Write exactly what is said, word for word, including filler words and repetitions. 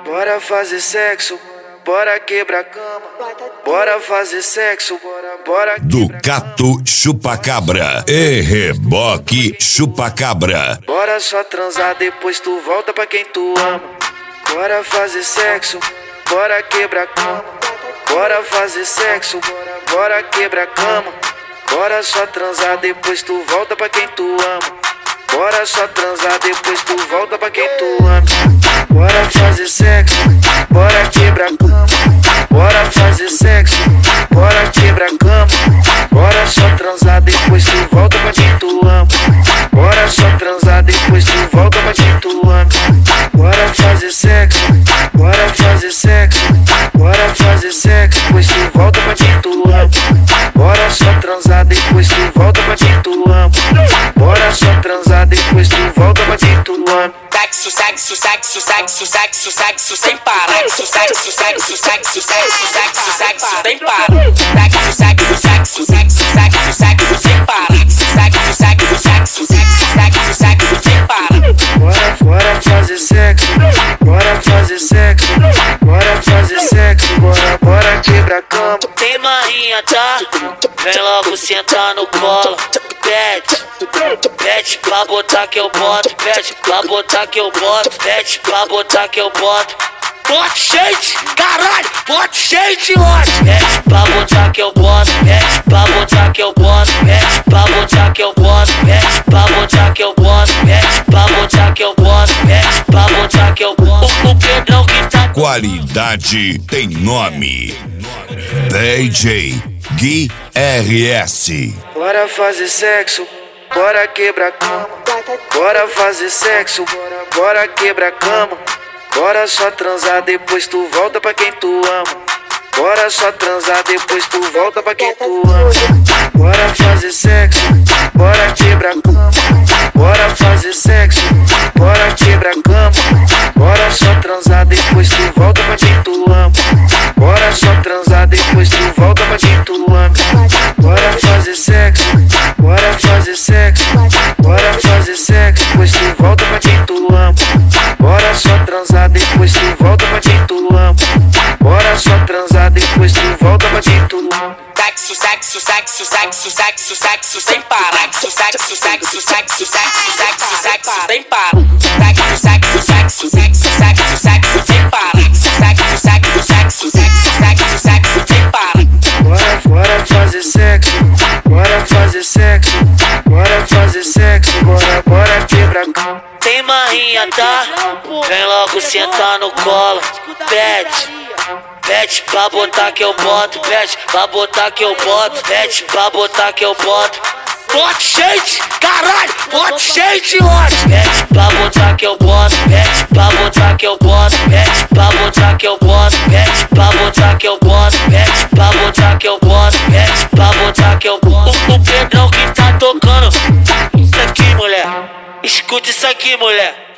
Bora fazer sexo, bora quebrar cama. Bora fazer sexo, bora, bora Ducato Chupacabra e Reboque Chupacabra. Bora só transar, depois tu volta pra quem tu ama. Bora fazer sexo, bora quebrar cama. Bora fazer sexo, bora, bora quebrar cama. Bora só transar, depois tu volta pra quem tu ama. Bora só transar, depois tu volta pra quem tu ama. Bora fazer sexo, bora quebrar cama. Bora fazer sexo, bora quebrar cama. Bora só transar, depois tu volta pra quem tu ama. Bora só transar, depois tu volta pra quem tu ama. Bora fazer sexo, bora fazer sexo. Bora fazer sexo, depois tu volta pra quem tu ama. Bora só transar, depois tu volta pra quem tu ama. Bora só transar, depois tu volta pra quem tu ama. Sexo, sexo, sexo, sexo, sexo, sexo sem parar. Sexo, sexo, sexo, sexo, sexo, sexo, sexo sem parar. Sexo, sexo, sexo, sexo, sexo, sexo sem parar. Sexo, sexo, sexo, sexo, sexo, sexo sem parar. Bora, bora fazer sexo, bora fazer sexo. Bora fazer sexo, bora, bora quebrar cama. Tem marinha, tá? Vem logo sentar no colo. Pede, pede pra botar que eu boto. Pede pra botar que eu boto. Pede pra botar que eu boto. Bote shade, caralho, bote shade hoje. Pede pra botar que eu boto. Pede pra botar que eu boto. Pede pra botar que eu boto. Pede pra botar que eu boto. Pede pra botar que eu boto. Pede pra botar que eu boto. O Pedrão que tá. Qualidade tem nome. D J Gui R S. Bora fazer sexo, bora quebrar cama. Bora fazer sexo, bora, bora quebrar cama. Bora só transar, depois tu volta pra quem tu ama. Bora só transar, depois tu volta pra quem tu ama. Bora fazer sexo, bora quebrar cama. Bora fazer sexo, bora quebrar cama. Bora só transar, depois tu volta pra quem tu ama. Bora só transar, depois tu volta pra quem tu ama. Bora fazer sexo, bora fazer sexo. Bora fazer sexo, depois tu volta pra quem tu ama. Bora só transar, depois tu volta pra quem tu ama. Bora só transar, depois tu volta pra quem tu ama. Sexo, sexo, sexo, sexo, sexo, sexo sem parar. Sexo, sexo, sexo, sexo, sexo, sexo, sexo sem parar. Sexo, sexo, sexo, sexo, sexo, sexo sem parar. Sexo, sexo, sexo, sexo, sexo, sexo sem parar. Bora, bora fazer sexo, bora fazer sexo. Bora fazer sexo, bora, bora quebrar cama. Tem marinha, tá? Vem logo sentar no colo. Pede, pede pra botar que eu boto. Pede pra botar que eu boto. Pede pra botar que eu boto. Bote shade, caralho, bote shade hoje. Pede pra botar que eu boto. Pede pra botar que eu boto. Pede pra botar que eu boto. Pede pra botar que eu boto. Pede pra botar que eu boto. Pede pra botar que eu boto. O, o Pedrão que tá tocando. Isso aqui, mulher. Escuta isso aqui, mulher.